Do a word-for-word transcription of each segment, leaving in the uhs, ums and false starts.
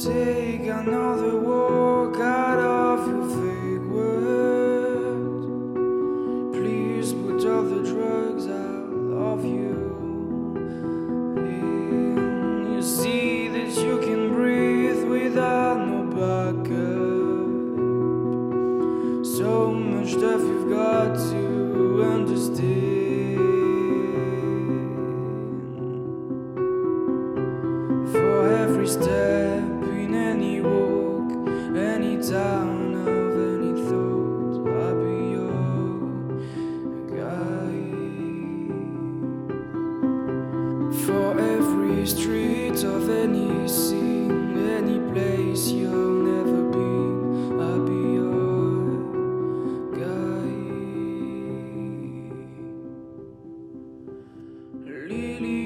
Take another walk out of your fake world. Please put all the drugs out of you. And you see that you can breathe without no backup. So much stuff you've got to understand. For every step in any walk, any town of any thought, I'll be your guide. For every street of any scene, any place you'll never been, I'll be your guide. Lily,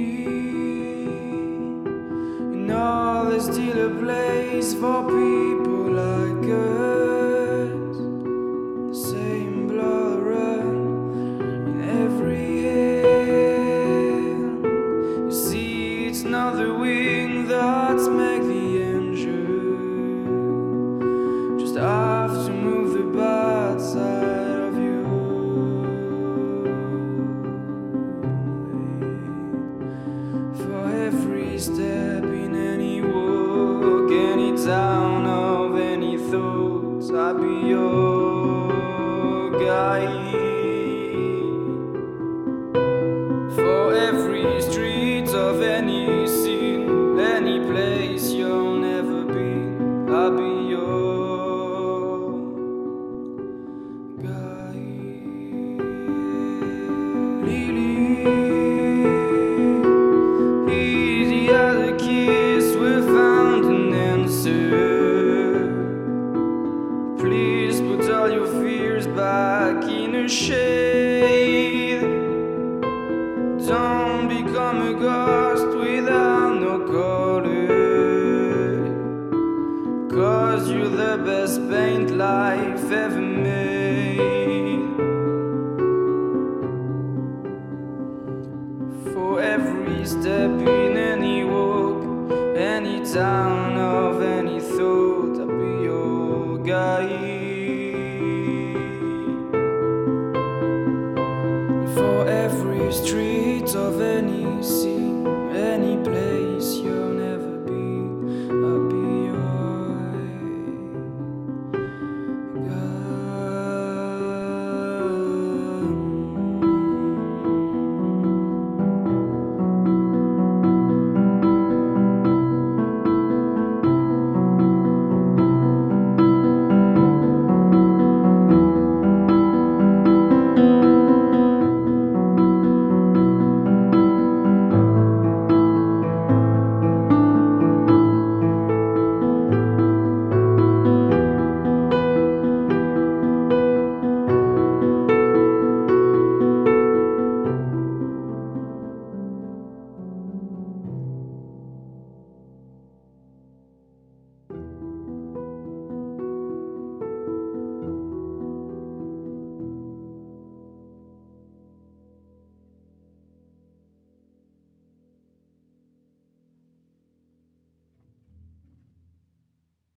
no, there's still a place for people like us. The same blood run in every hand. You see, it's not the wing that's make the engine. Just have to move the bad side of you. For every step in any walk, any town of any thoughts, I'll be your guide. For every street of any scene, any place you'll never be, I'll be your guide. Lily, easy as a kiss, we found an answer. Please put all your fears back in a shade. Don't become a ghost without no color, 'cause you're the best paint life ever made. For every step in any walk, any town